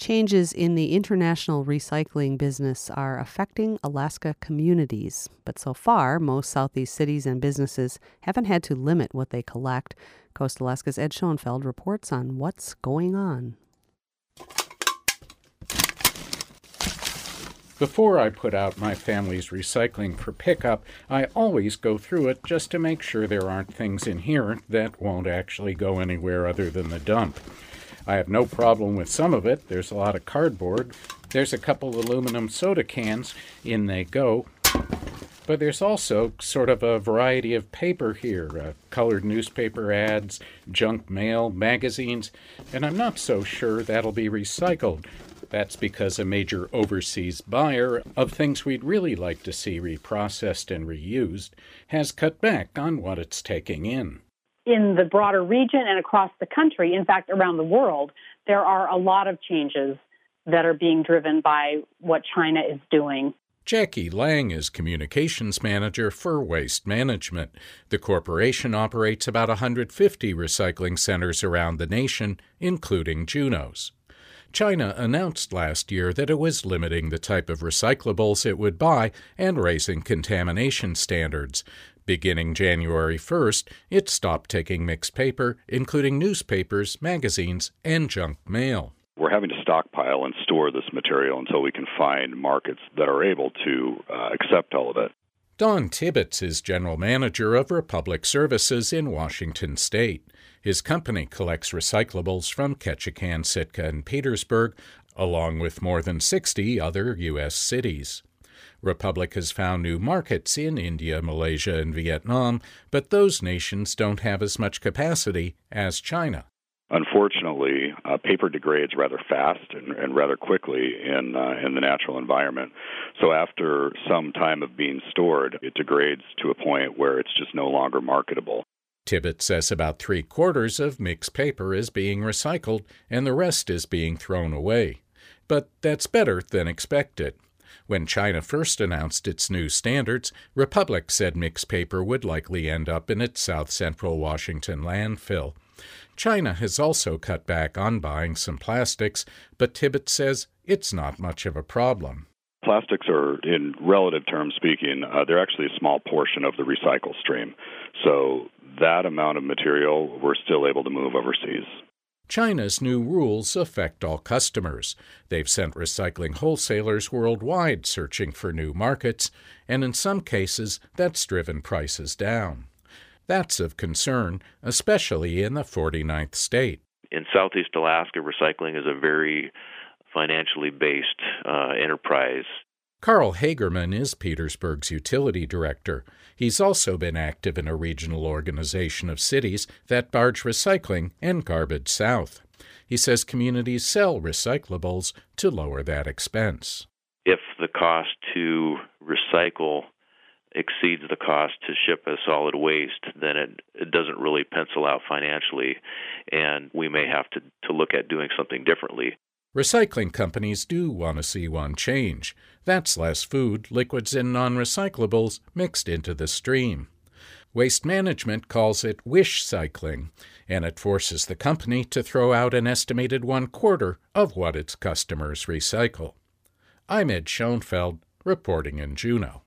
Changes in the international recycling business are affecting Alaska communities. But so far, most Southeast cities and businesses haven't had to limit what they collect. Coast Alaska's Ed Schoenfeld reports on what's going on. Before I put out my family's recycling for pickup, I always go through it just to make sure there aren't things in here that won't actually go anywhere other than the dump. I have no problem with some of it. There's a lot of cardboard. There's a couple aluminum soda cans. In they go. But there's also sort of a variety of paper here, colored newspaper ads, junk mail, magazines, and I'm not so sure that'll be recycled. That's because a major overseas buyer of things we'd really like to see reprocessed and reused has cut back on what it's taking in. In the broader region and across the country, in fact, around the world, there are a lot of changes that are being driven by what China is doing. Jackie Lang is communications manager for Waste Management. The corporation operates about 150 recycling centers around the nation, including Juneau's. China announced last year that it was limiting the type of recyclables it would buy and raising contamination standards. Beginning January 1st, it stopped taking mixed paper, including newspapers, magazines, and junk mail. We're having to stockpile and store this material until we can find markets that are able to accept all of it. Don Tibbetts is general manager of Republic Services in Washington State. His company collects recyclables from Ketchikan, Sitka, and Petersburg, along with more than 60 other U.S. cities. Republic has found new markets in India, Malaysia, and Vietnam, but those nations don't have as much capacity as China. Unfortunately, paper degrades rather fast and rather quickly in the natural environment. So after some time of being stored, it degrades to a point where it's just no longer marketable. Tibbetts says about 3/4 of mixed paper is being recycled and the rest is being thrown away. But that's better than expected. When China first announced its new standards, Republic said mixed paper would likely end up in its south-central Washington landfill. China has also cut back on buying some plastics, but Tibbetts says it's not much of a problem. Plastics are, in relative terms speaking, they're actually a small portion of the recycle stream. So that amount of material we're still able to move overseas. China's new rules affect all customers. They've sent recycling wholesalers worldwide searching for new markets, and in some cases, that's driven prices down. That's of concern, especially in the 49th state. In Southeast Alaska, recycling is a very financially based enterprise. Carl Hagerman is Petersburg's utility director. He's also been active in a regional organization of cities that barge recycling and garbage south. He says communities sell recyclables to lower that expense. If the cost to recycle exceeds the cost to ship a solid waste, then it doesn't really pencil out financially, and we may have to look at doing something differently. Recycling companies do want to see one change. That's less food, liquids, and non-recyclables mixed into the stream. Waste Management calls it wish cycling, and it forces the company to throw out an estimated 1/4 of what its customers recycle. I'm Ed Schoenfeld, reporting in Juneau.